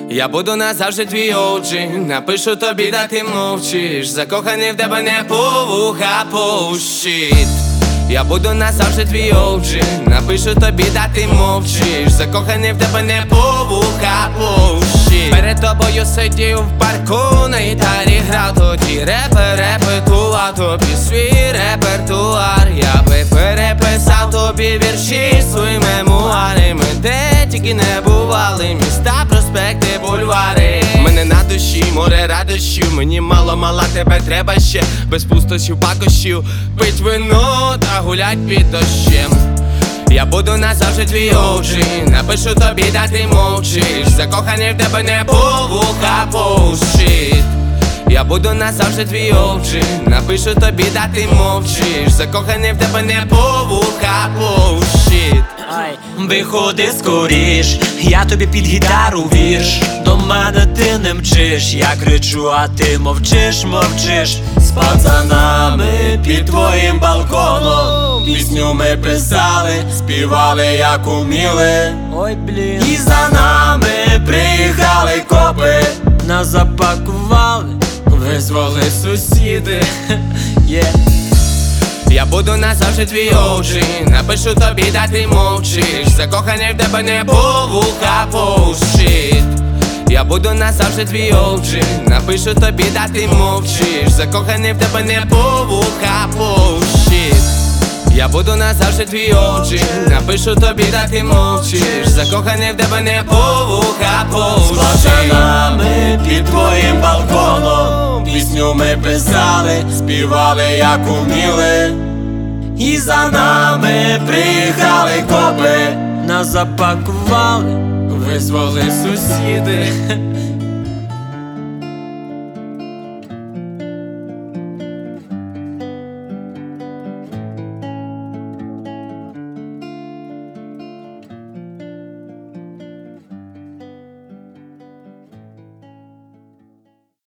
Я буду назавжди твій OG, напишу тобі, да ти мовчиш. Закоханий в тебе не по вуха, по щит. Я буду назавжди твій OG, напишу тобі, да ти мовчиш. Закоханий в тебе не по вуха, по щит. Перед тобою сидів в парку, на гітарі грав тоді репетував тобі свій репертуар. Я би переписав тобі вірші, свої мемуари. Ми де тільки не бували, міста, проспекти, бульвари. Мене на душі, море радощів, мені мало, тебе треба ще. Без пустощів, пакощів, пить вино та гулять під дощем. Я буду назавжди твій OG, напишу тобі, да ти мовчиш. Закоханий в тебе не по вуха, по щит. Я буду назавжди твій OG, напишу тобі, да ти мовчиш. Закоханий в тебе не по вуха, по щит. Виходи скоріш, я тобі під гітару вірш. До мене ти не мчиш, я кричу, а ти мовчиш. З пацанами під твоїм балконом пісню ми писали, співали як уміли. Ой, блін. І за нами приїхали копи, нас запакували, визвали сусіди. Я буду назавжди твій OG, напишу тобі, да ти мовчиш. Закоханий в тебе не по вуха, по щит. Я буду назавжди твій OG, напишу тобі, да ти мовчиш. Закоханий в тебе не по вуха, по щит. Я буду назавжди твій OG, напишу тобі, да ти мовчиш. Закоханий в тебе не по вуха, по щит. З пацанами під твоїм балконом пісню ми писали, співали як уміли. І за нами приїхали копи, Нас запакували, визвали сусіди.